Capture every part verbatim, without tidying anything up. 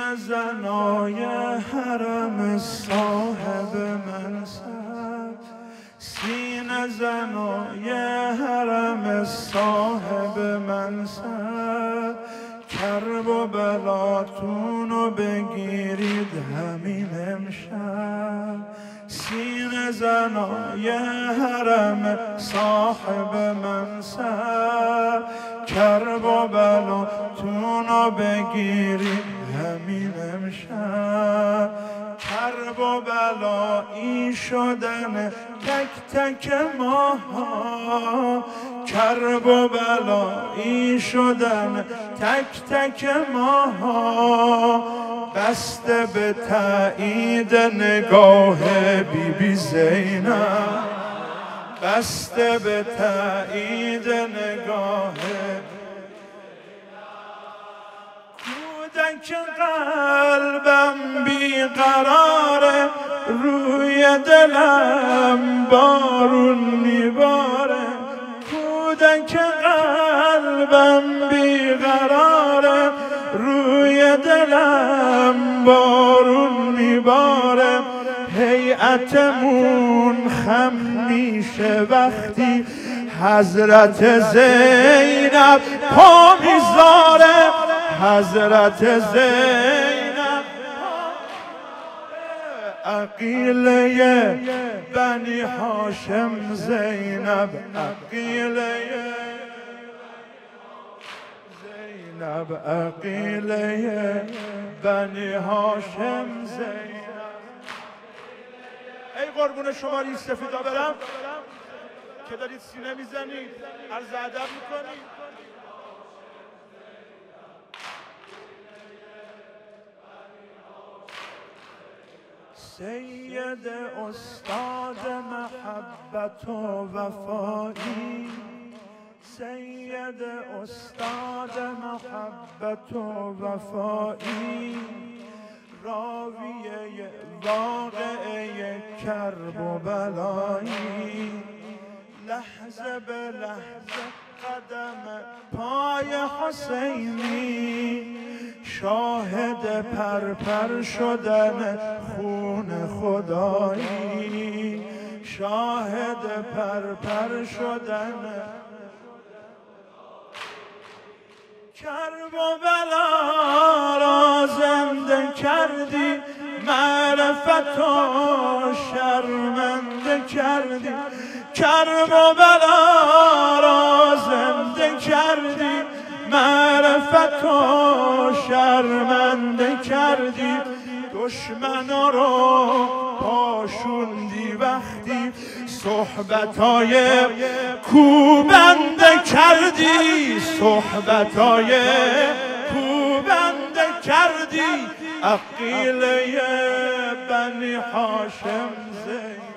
زنای حرم صاحب منصب، سینه زنای حرم صاحب منصب، کرب و بلاتونو بگیرید همین امشب. سینه زنای حرم صاحب منصب، کرب و بلاتونو بگیرید همین امشب. کرب و بلایی شدن تک تک ماها، کرب و بلایی شدن تک تک ماها، بسته به تایید نگاه بی بی زینب، بسته به تایید نگاه کودک قلبم بیقراره، روی دلم بارون میباره. کودک قلبم بیقراره، روی دلم بارون میباره. هیئتمون خم میشه وقتی حضرت زینب پا میذاره، حضرت زینب عقیله بنی هاشم زینب، عقیله زینب، عقیله بنی هاشم زینب. ای قربون شما این سفیدا برم که دارید سینه میزنید، عرض ادب میکنید. سید استاد محبت و وفایی، سید استاد محبت و وفایی، راویه واقعه کرب و بلایی. لحظه به لحظه قدم پای حسینی، شاهد پرپر شدن خون خدایی، شاهد پرپر شدن. کرب و بلا را زنده کردی، معرفت و شرمنده کردی. کرب و بلا را زنده کردی، معرفت و شرمنده کردی. دشمنا رو پاشوندی وقتی صحبتای کوبنده کردی، صحبتای کوبنده کردی. عقیله بنی هاشم زینب،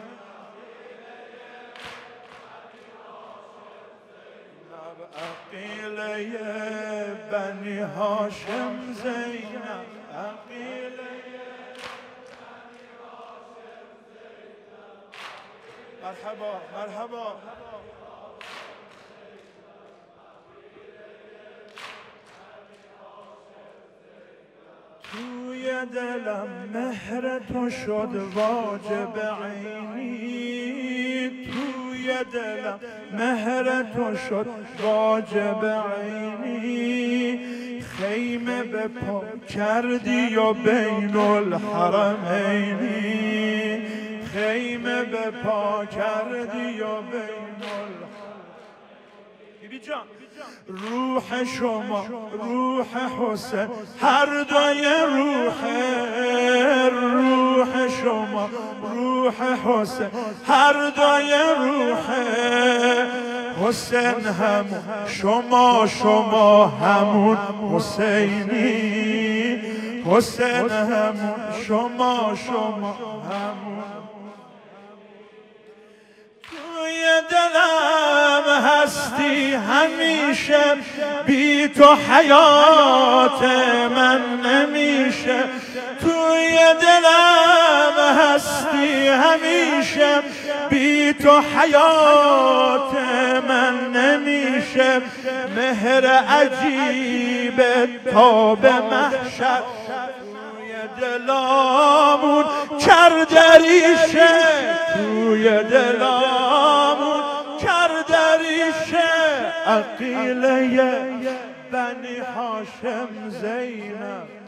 عقیله بنی هاشم زینب، عقیله. مرحبا مرحبا. توی دلم مهر تو شد واجب عینی، توی دلم مهر تو شد واجب عینی. خیمه به پا کردی و بین الحرمینی، خیمه به پا کردی و بین الحرمینی. جان روح شما روح حسین هر دوی روح، روح شما روح حسین هر دوی روح. حسین همون شما شما همون حسینی، حسین همون شما شما همون. توی دلم هستی همیشه، بی تو حیات من نمیشه. توی دلم هستی همیشه، بی تو حیات من نمیشه. مهر عجیب تا به محشر دلامون کرده ریشه، توی دلامون کرده ریشه. عقیله بنی هاشم زینب